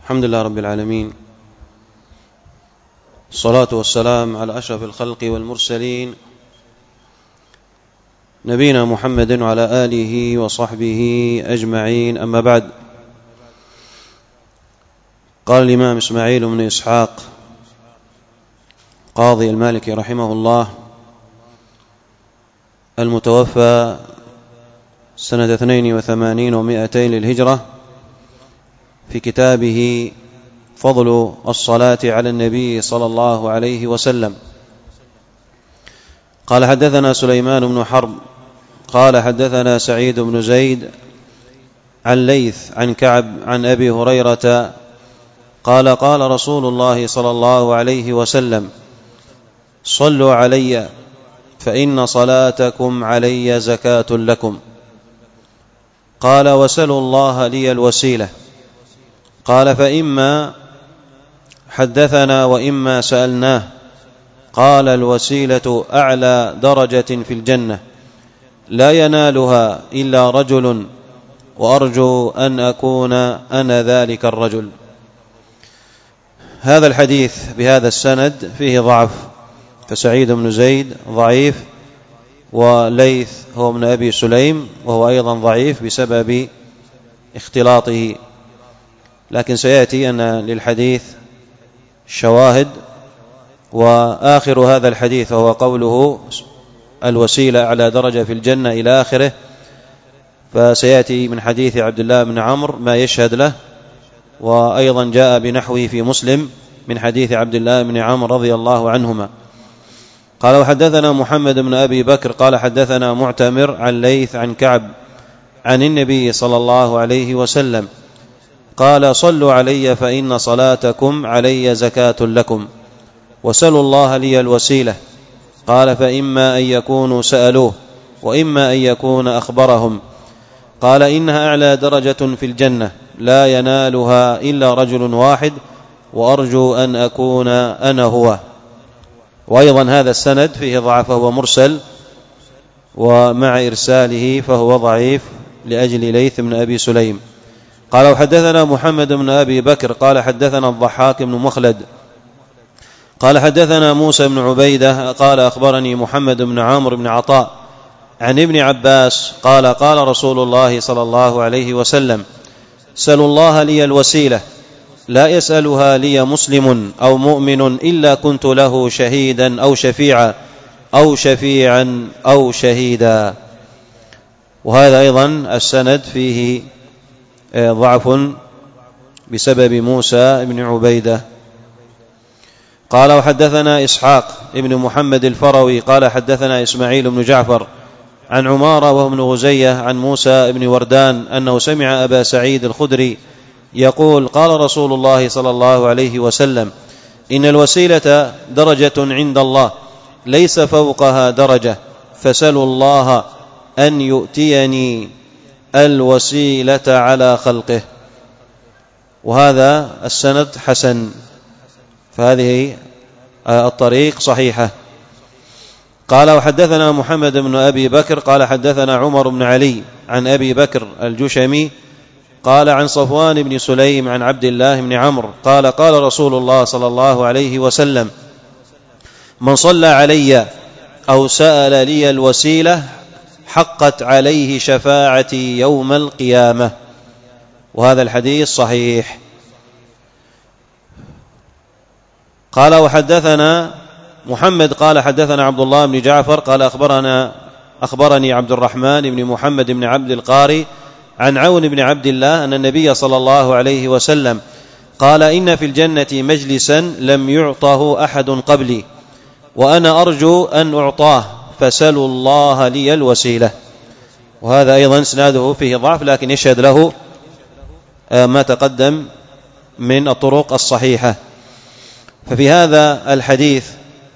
الحمد لله رب العالمين، الصلاة والسلام على أشرف الخلق والمرسلين نبينا محمد وعلى آله وصحبه أجمعين. أما بعد، قال الإمام إسماعيل بن إسحاق قاضي المالكي رحمه الله المتوفى سنة 82 و200 للهجرة في كتابه فضل الصلاة على النبي صلى الله عليه وسلم، قال: حدثنا سليمان بن حرب قال حدثنا سعيد بن زيد عن ليث عن كعب عن أبي هريرة قال: قال رسول الله صلى الله عليه وسلم: صلوا علي فإن صلاتكم علي زكاة لكم. قال: وسلوا الله لي الوسيلة. قال: فإما حدثنا وإما سألناه. قال: الوسيلة أعلى درجة في الجنة لا ينالها إلا رجل، وأرجو أن أكون أنا ذلك الرجل. هذا الحديث بهذا السند فيه ضعف، فسعيد بن زيد ضعيف، وليث هو ابن أبي سليم وهو أيضا ضعيف بسبب اختلاطه، لكن سيأتي أن للحديث شواهد. وآخر هذا الحديث هو قوله: الوسيلة أعلى درجة في الجنة إلى آخره، فسيأتي من حديث عبد الله بن عمرو ما يشهد له، وأيضا جاء بنحوه في مسلم من حديث عبد الله بن عمرو رضي الله عنهما. قال: وحدثنا محمد بن أبي بكر قال حدثنا معتمر عن ليث عن كعب عن النبي صلى الله عليه وسلم قال: صلوا علي فإن صلاتكم علي زكاة لكم، وسلوا الله لي الوسيلة. قال: فإما أن يكونوا سألوه وإما أن يكون أخبرهم. قال: إنها أعلى درجة في الجنة لا ينالها إلا رجل واحد، وأرجو أن أكون أنا هو. وأيضا هذا السند فيه ضعف، وهو مرسل، ومع إرساله فهو ضعيف لأجل ليث بن أبي سليم. قال: وحدثنا محمد بن أبي بكر قال حدثنا الضحاك بن مخلد قال حدثنا موسى بن عبيدة قال أخبرني محمد بن عامر بن عطاء عن ابن عباس قال: قال رسول الله صلى الله عليه وسلم: سلوا الله لي الوسيلة لا يسألها لي مسلم أو مؤمن إلا كنت له شهيدا أو شفيعا أو شهيدا. وهذا أيضا السند فيه ضعف بسبب موسى بن عبيدة. قال: وحدثنا إسحاق ابن محمد الفروي قال حدثنا إسماعيل بن جعفر عن عمارة وهو ابن غزية عن موسى بن وردان أنه سمع أبا سعيد الخدري يقول: قال رسول الله صلى الله عليه وسلم: إن الوسيلة درجة عند الله ليس فوقها درجة، فسلوا الله أن يؤتيني الوسيلة على خلقه. وهذا السند حسن، فهذه الطريق صحيحة. قال: وحدثنا محمد بن أبي بكر قال حدثنا عمر بن علي عن أبي بكر الجشمي قال عن صفوان بن سليم عن عبد الله بن عمرو قال: قال رسول الله صلى الله عليه وسلم: من صلى علي أو سأل لي الوسيلة حقت عليه شفاعتي يوم القيامة. وهذا الحديث صحيح. قال: وحدثنا محمد قال حدثنا عبد الله بن جعفر قال أخبرني عبد الرحمن بن محمد بن عبد القاري عن عون بن عبد الله أن النبي صلى الله عليه وسلم قال: إن في الجنة مجلسا لم يعطه أحد قبلي، وأنا أرجو أن أعطاه، فسلوا الله لي الوسيلة. وهذا أيضا اسناده فيه ضعف، لكن يشهد له ما تقدم من الطرق الصحيحة. ففي هذا الحديث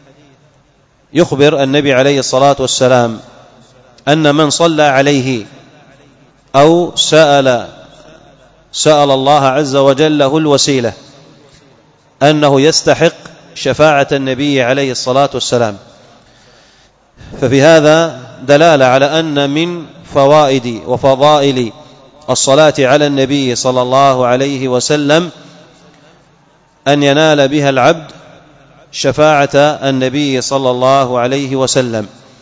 يخبر النبي عليه الصلاة والسلام أن من صلى عليه أو سأل الله عز وجل له الوسيلة أنه يستحق شفاعة النبي عليه الصلاة والسلام. ففي هذا دلالة على أن من فوائد وفضائل الصلاة على النبي صلى الله عليه وسلم أن ينال بها العبد شفاعة النبي صلى الله عليه وسلم،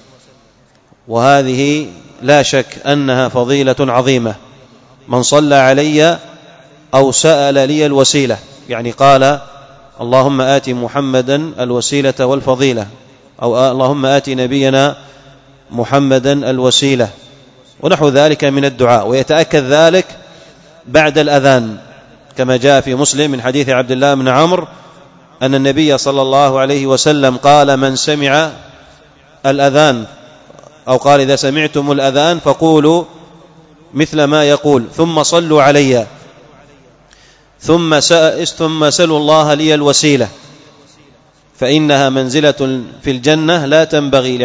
وهذه لا شك أنها فضيلة عظيمة. من صلى علي أو سأل لي الوسيلة، يعني قال اللهم آت محمدا الوسيلة والفضيلة، أو اللهم آت نبينا محمدا الوسيلة، ونحو ذلك من الدعاء. ويتأكد ذلك بعد الأذان، كما جاء في مسلم من حديث عبد الله بن عمرو أن النبي صلى الله عليه وسلم قال: من سمع الأذان، أو قال: إذا سمعتم الأذان فقولوا مثل ما يقول، ثم صلوا علي، ثم سلوا الله لي الوسيلة، فإنها منزلة في الجنة لا تنبغي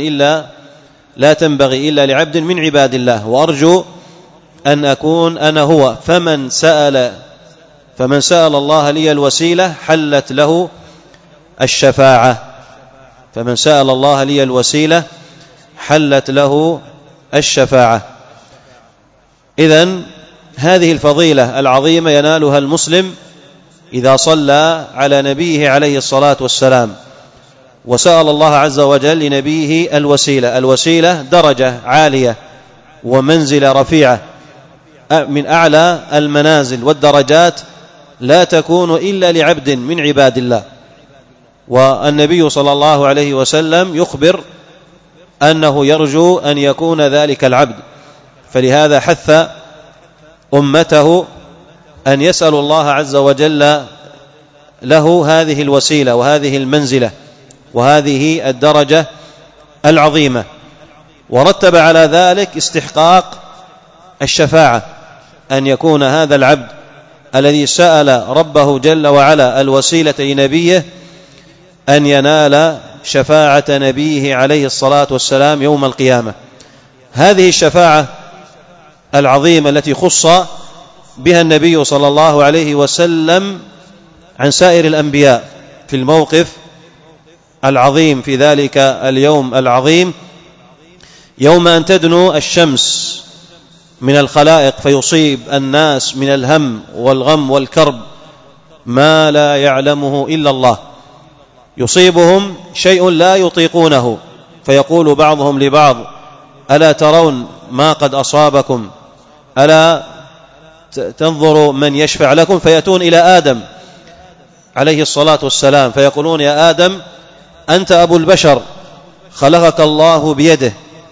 إلا لعبد من عباد الله، وأرجو أن أكون أنا هو. فمن سأل الله لي الوسيلة حلت له الشفاعة. فمن سأل الله لي الوسيلة حلت له الشفاعة. إذن هذه الفضيلة العظيمة ينالها المسلم إذا صلى على نبيه عليه الصلاة والسلام وسأل الله عز وجل لنبيه الوسيلة. الوسيلة درجة عالية ومنزلة رفيعة من أعلى المنازل والدرجات، لا تكون إلا لعبد من عباد الله. والنبي صلى الله عليه وسلم يخبر أنه يرجو أن يكون ذلك العبد، فلهذا حث أمته أن يسأل الله عز وجل له هذه الوسيلة وهذه المنزلة وهذه الدرجة العظيمة، ورتب على ذلك استحقاق الشفاعة، أن يكون هذا العبد الذي سأل ربه جل وعلا الوسيلة لنبيه أن ينال شفاعة نبيه عليه الصلاة والسلام يوم القيامة. هذه الشفاعة العظيمة التي خص بها النبي صلى الله عليه وسلم عن سائر الأنبياء في الموقف العظيم في ذلك اليوم العظيم، يوم أن تدنو الشمس من الخلائق فيصيب الناس من الهم والغم والكرب ما لا يعلمه إلا الله، يصيبهم شيء لا يطيقونه، فيقول بعضهم لبعض: ألا ترون ما قد أصابكم؟ ألا تنظروا من يشفع لكم؟ فيأتون إلى آدم عليه الصلاة والسلام فيقولون: يا آدم، أنت أبو البشر، خلقك الله بيده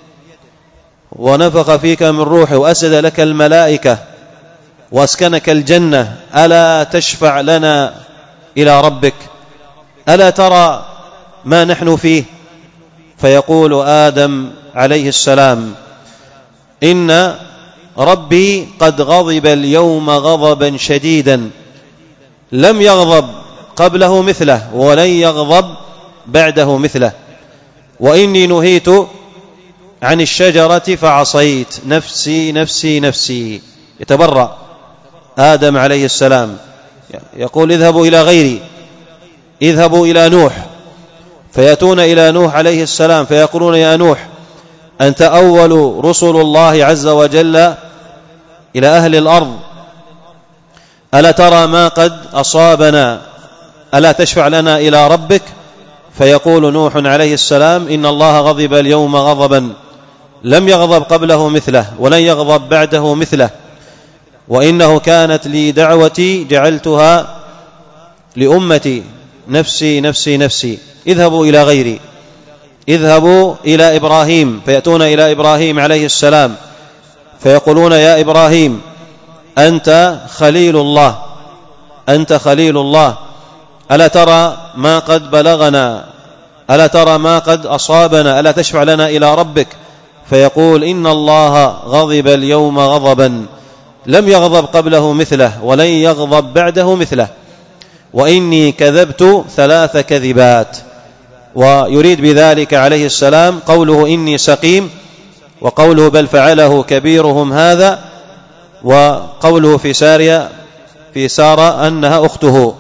ونفخ فيك من روحه وأسجد لك الملائكة وأسكنك الجنة، ألا تشفع لنا إلى ربك؟ ألا ترى ما نحن فيه؟ فيقول آدم عليه السلام: إن ربي قد غضب اليوم غضبا شديدا لم يغضب قبله مثله ولن يغضب بعده مثله، وإني نهيت عن الشجرة فعصيت، نفسي نفسي نفسي. يتبرأ آدم عليه السلام، يقول: اذهبوا إلى غيري، اذهبوا إلى نوح. فيأتون إلى نوح عليه السلام فيقولون: يا نوح، أنت أول رسل الله عز وجل إلى أهل الأرض، ألا ترى ما قد أصابنا؟ ألا تشفع لنا إلى ربك؟ فيقول نوح عليه السلام: إن الله غضب اليوم غضبا لم يغضب قبله مثله ولن يغضب بعده مثله، وإنه كانت لي دعوتي جعلتها لأمتي، نفسي نفسي نفسي، اذهبوا إلى غيري، اذهبوا إلى إبراهيم. فيأتون إلى إبراهيم عليه السلام فيقولون: يا إبراهيم، أنت خليل الله، أنت خليل الله، ألا ترى ما قد بلغنا؟ ألا ترى ما قد أصابنا؟ ألا تشفع لنا إلى ربك؟ فيقول: إن الله غضب اليوم غضبا لم يغضب قبله مثله ولن يغضب بعده مثله، وإني كذبت 3 كذبات. ويريد بذلك عليه السلام قوله إني سقيم، وقوله بل فعله كبيرهم هذا، وقوله في سارة أنها أخته.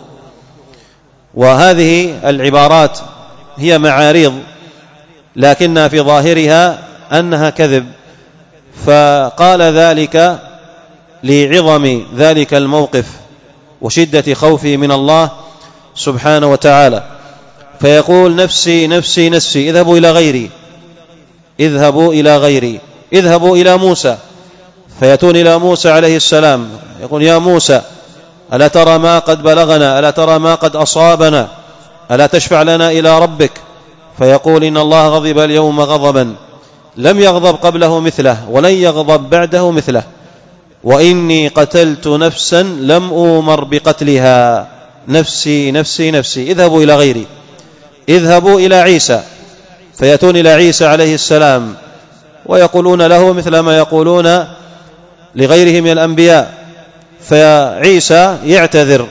وهذه العبارات هي معاريض لكنها في ظاهرها أنها كذب، فقال ذلك لعظم ذلك الموقف وشدة خوفه من الله سبحانه وتعالى، فيقول نفسي نفسي نفسي، اذهبوا إلى غيري، اذهبوا إلى غيري، اذهبوا إلى موسى، فيأتون إلى موسى عليه السلام، يقول يا موسى ألا ترى ما قد بلغنا، ألا ترى ما قد أصابنا، ألا تشفع لنا إلى ربك؟ فيقول إن الله غضب اليوم غضبا لم يغضب قبله مثله ولن يغضب بعده مثله، وإني قتلت نفسا لم أؤمر بقتلها، نفسي نفسي نفسي، اذهبوا إلى غيري. اذهبوا إلى عيسى، فيأتون إلى عيسى عليه السلام ويقولون له مثل ما يقولون لغيره من الأنبياء، فعيسى يعتذر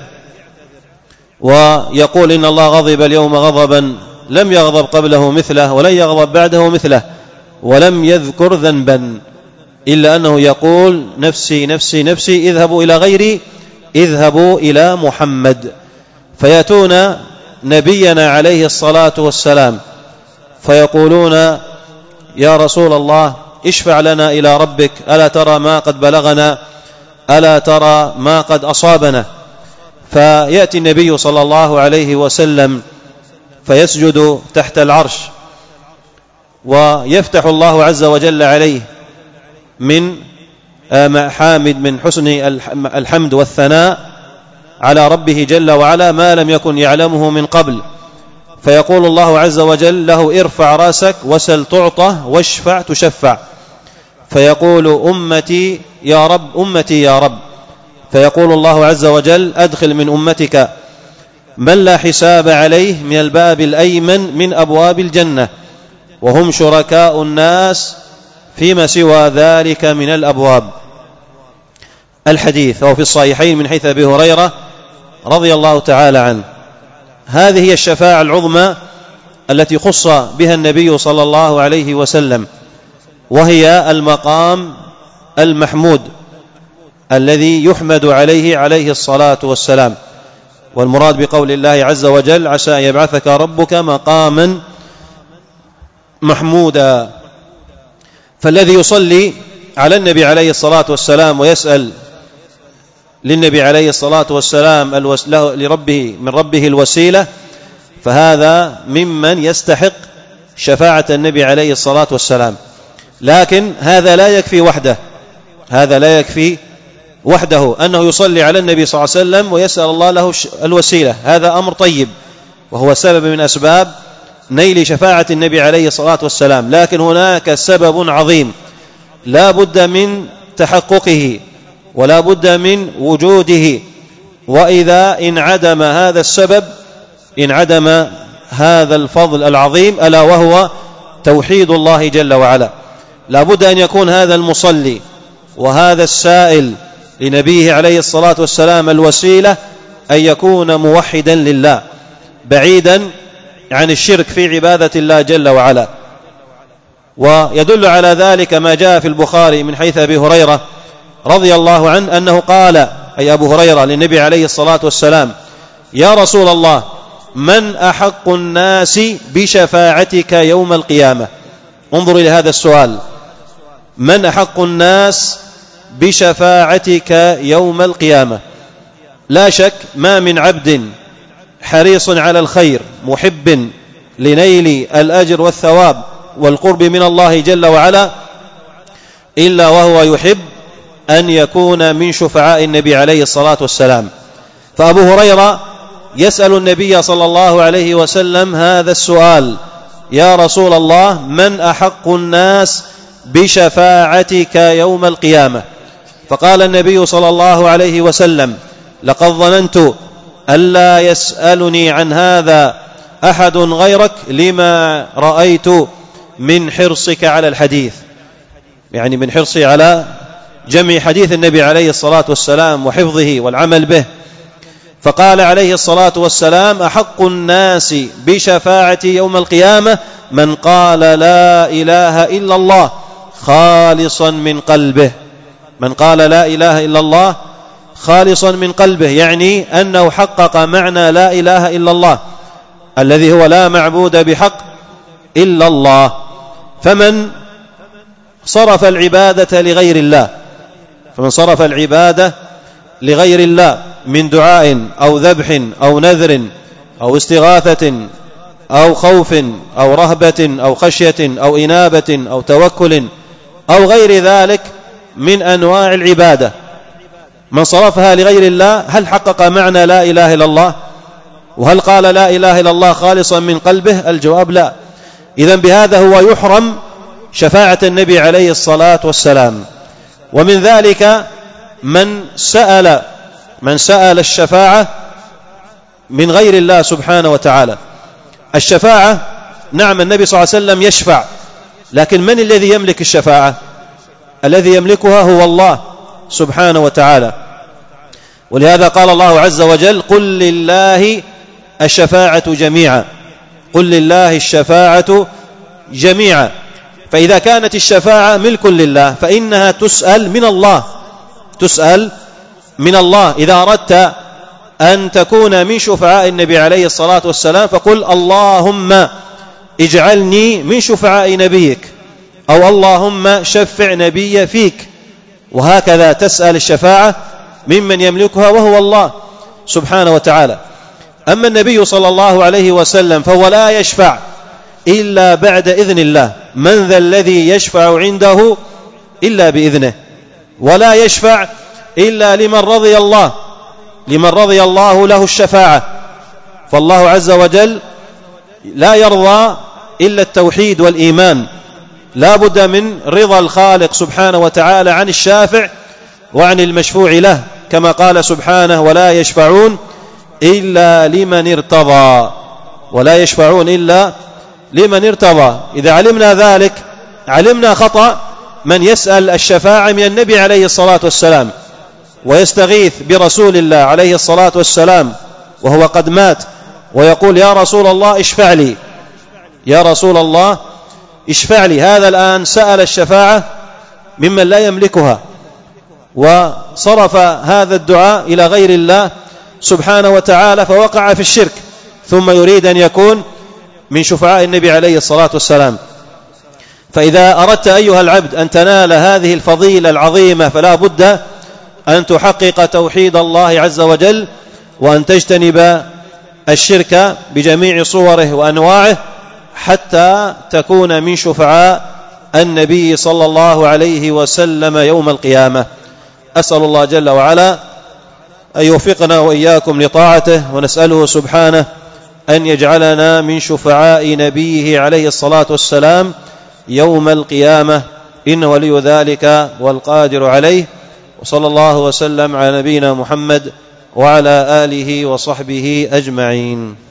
ويقول إن الله غضب اليوم غضبا لم يغضب قبله مثله ولن يغضب بعده مثله، ولم يذكر ذنبا، إلا أنه يقول نفسي نفسي نفسي، اذهبوا إلى غيري، اذهبوا إلى محمد. فيأتون نبينا عليه الصلاة والسلام فيقولون يا رسول الله اشفع لنا إلى ربك، ألا ترى ما قد بلغنا، ألا ترى ما قد أصابنا؟ فيأتي النبي صلى الله عليه وسلم فيسجد تحت العرش، ويفتح الله عز وجل عليه من محامد من حسن الحمد والثناء على ربه جل وعلا ما لم يكن يعلمه من قبل، فيقول الله عز وجل له ارفع راسك وسل تعطى واشفع تشفع، فيقول أمتي يا رب أمتي يا رب، فيقول الله عز وجل أدخل من أمتك من لا حساب عليه من الباب الأيمن من أبواب الجنة، وهم شركاء الناس فيما سوى ذلك من الأبواب. الحديث هو في الصحيحين من حيث أبي هريرة رضي الله تعالى عنه. هذه هي الشفاعة العظمى التي خص بها النبي صلى الله عليه وسلم، وهي المقام المحمود الذي يحمد عليه الصلاة والسلام. والمراد بقول الله عز وجل عسى أن يبعثك ربك مقاما محمودا. فالذي يصلي على النبي عليه الصلاة والسلام ويسأل للنبي عليه الصلاة والسلام لربه من ربه الوسيلة، فهذا ممن يستحق شفاعة النبي عليه الصلاة والسلام. لكن هذا لا يكفي وحده، هذا لا يكفي وحده أنه يصلي على النبي صلى الله عليه وسلم ويسأل الله له الوسيلة، هذا أمر طيب وهو سبب من أسباب نيل شفاعة النبي عليه الصلاة والسلام. لكن هناك سبب عظيم لا بد من تحققه ولا بد من وجوده، وإذا انعدم هذا السبب انعدم هذا الفضل العظيم، ألا وهو توحيد الله جل وعلا. لا بد أن يكون هذا المصلي وهذا السائل لنبيه عليه الصلاة والسلام الوسيلة أن يكون موحدا لله بعيدا عن الشرك في عبادة الله جل وعلا. ويدل على ذلك ما جاء في البخاري من حيث أبي هريرة رضي الله عنه أنه قال أي أبو هريرة للنبي عليه الصلاة والسلام يا رسول الله من أحق الناس بشفاعتك يوم القيامة؟ انظر إلى هذا السؤال، من أحق الناس بشفاعتك يوم القيامة؟ لا شك ما من عبد حريص على الخير محب لنيل الأجر والثواب والقرب من الله جل وعلا إلا وهو يحب أن يكون من شفعاء النبي عليه الصلاة والسلام. فأبو هريرة يسأل النبي صلى الله عليه وسلم هذا السؤال يا رسول الله من أحق الناس بشفاعتك يوم القيامة؟ فقال النبي صلى الله عليه وسلم لقد ظننت ألا يسألني عن هذا أحد غيرك لما رأيت من حرصك على الحديث، يعني من حرصي على جمع حديث النبي عليه الصلاة والسلام وحفظه والعمل به. فقال عليه الصلاة والسلام أحق الناس بشفاعتي يوم القيامة من قال لا إله إلا الله خالصا من قلبه، من قال لا إله إلا الله خالصا من قلبه، يعني أنه حقق معنى لا إله إلا الله الذي هو لا معبود بحق إلا الله. فمن صرف العبادة لغير الله، فمن صرف العبادة لغير الله من دعاء أو ذبح أو نذر أو استغاثة أو خوف أو رهبة أو خشية أو إنابة أو توكل أو غير ذلك من أنواع العبادة، من صرفها لغير الله هل حقق معنى لا إله إلا الله؟ وهل قال لا إله إلا الله خالصا من قلبه؟ الجواب لا. إذن بهذا هو يحرم شفاعة النبي عليه الصلاة والسلام. ومن ذلك من سأل الشفاعة من غير الله سبحانه وتعالى. الشفاعة نعم النبي صلى الله عليه وسلم يشفع، لكن من الذي يملك الشفاعة؟ الذي يملكها هو الله سبحانه وتعالى. ولهذا قال الله عز وجل: قل لله الشفاعة جميعا، قل لله الشفاعة جميعا. فإذا كانت الشفاعة ملك لله فإنها تسأل من الله، تسأل من الله. إذا أردت أن تكون من شفعاء النبي عليه الصلاة والسلام فقل: اللهم اجعلني من شفعاء نبيك، أو اللهم شفع نبي فيك. وهكذا تسأل الشفاعة ممن يملكها وهو الله سبحانه وتعالى. أما النبي صلى الله عليه وسلم فهو لا يشفع إلا بعد إذن الله. من ذا الذي يشفع عنده إلا بإذنه، ولا يشفع إلا لمن رضي الله له الشفاعة. فالله عز وجل لا يرضى إلا التوحيد والإيمان، لا بد من رضا الخالق سبحانه وتعالى عن الشافع وعن المشفوع له، كما قال سبحانه: ولا يشفعون إلا لمن ارتضى، ولا يشفعون إلا لمن ارتضى. إذا علمنا ذلك علمنا خطأ من يسأل الشفاعة من النبي عليه الصلاة والسلام ويستغيث برسول الله عليه الصلاة والسلام وهو قد مات، ويقول: يا رسول الله اشفع لي، يا رسول الله اشفع لي. هذا الآن سأل الشفاعة ممن لا يملكها، وصرف هذا الدعاء إلى غير الله سبحانه وتعالى، فوقع في الشرك، ثم يريد أن يكون من شفعاء النبي عليه الصلاة والسلام. فإذا أردت أيها العبد أن تنال هذه الفضيلة العظيمة فلا بد أن تحقق توحيد الله عز وجل، وأن تجتنب الشرك بجميع صوره وأنواعه، حتى تكون من شفعاء النبي صلى الله عليه وسلم يوم القيامة. أسأل الله جل وعلا أن يوفقنا وإياكم لطاعته، ونسأله سبحانه أن يجعلنا من شفعاء نبيه عليه الصلاة والسلام يوم القيامة، إنه ولي ذلك والقادر عليه. وصلى الله وسلم على نبينا محمد وعلى آله وصحبه أجمعين.